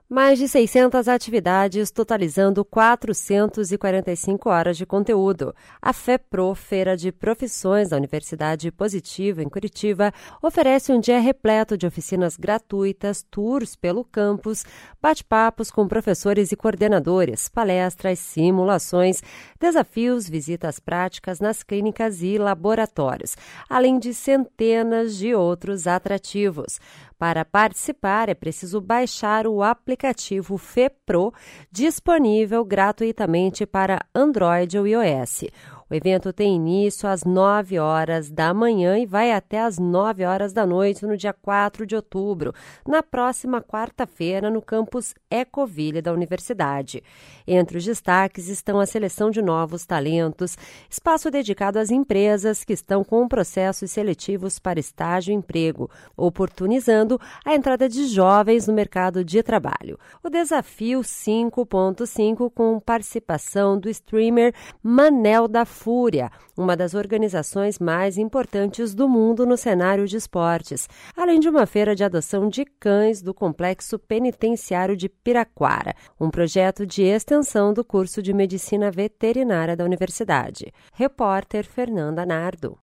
Mais de 600 atividades, totalizando 445 horas de conteúdo. A FEPRO, Feira de Profissões da Universidade Positivo, em Curitiba, oferece um dia repleto de oficinas gratuitas, tours pelo campus, bate-papos com professores e coordenadores, palestras, simulações, desafios, visitas práticas nas clínicas e laboratórios, além de centenas de outros atrativos. Para participar, é preciso baixar o aplicativo FEPRO, disponível gratuitamente para Android ou iOS. O evento tem início às 9 horas da manhã e vai até às 9 horas da noite no dia 4 de outubro, na próxima quarta-feira, no campus Ecoville da Universidade. Entre os destaques estão a seleção de novos talentos, espaço dedicado às empresas que estão com processos seletivos para estágio e emprego, oportunizando a entrada de jovens no mercado de trabalho. O desafio 5.5, com participação do streamer Manel da Fúria, uma das organizações mais importantes do mundo no cenário de esportes, além de uma feira de adoção de cães do Complexo Penitenciário de Piraquara, um projeto de extensão do curso de Medicina Veterinária da Universidade. Repórter Fernanda Nardo.